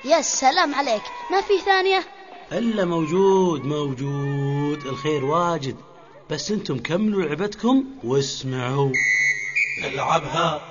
يا سلام عليك، ما في ثانية؟ إلا موجود الخير واجد، بس انتم كملوا لعبتكم واسمعوا. العبها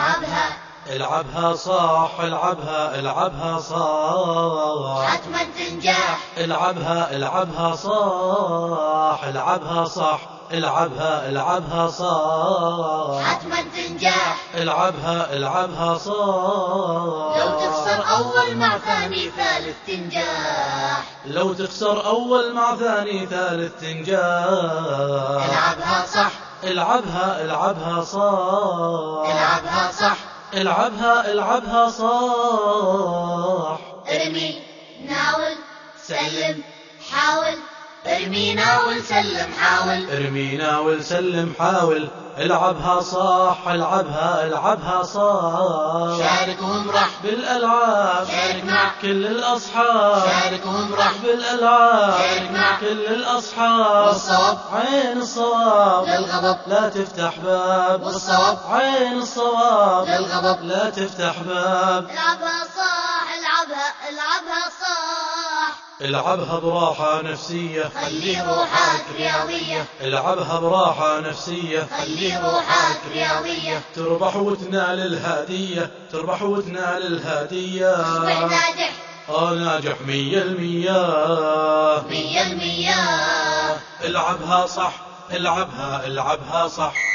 صح، العبها صح، حتما تنجح. العبها صح، العبها صح، العبها صح، حتما تنجح. العبها صح. لو تخسر أول مع ثاني ثالث تنجح. لو تخسر أول مع ثاني ثالث تنجح. العبها صح، العبها صح، العبها صح، العبها صح. ارمي ناول سلم حاول، ارمي ناول سلم حاول، ارمي ناول سلم حاول، العبها صح، العبها صح. شارك وامرح بالألعاب، شارك مع كل الأصحاب، شارك وامرح بالألعاب، شارك مع كل الأصحاب. والصواب عين الصواب للغضب لا تفتح باب، والصواب عين الصواب للغضب لا تفتح باب. العبها صح، العبها صح. العبها براحة نفسية، خلي روحك رياضية، العبها براحة نفسية، خلي روحك رياضية. تربح وتنال الهدية، تربح وتنال الهدية. اصبح ناجح ناجح 100%. مية المية. العبها صح، العبها صح.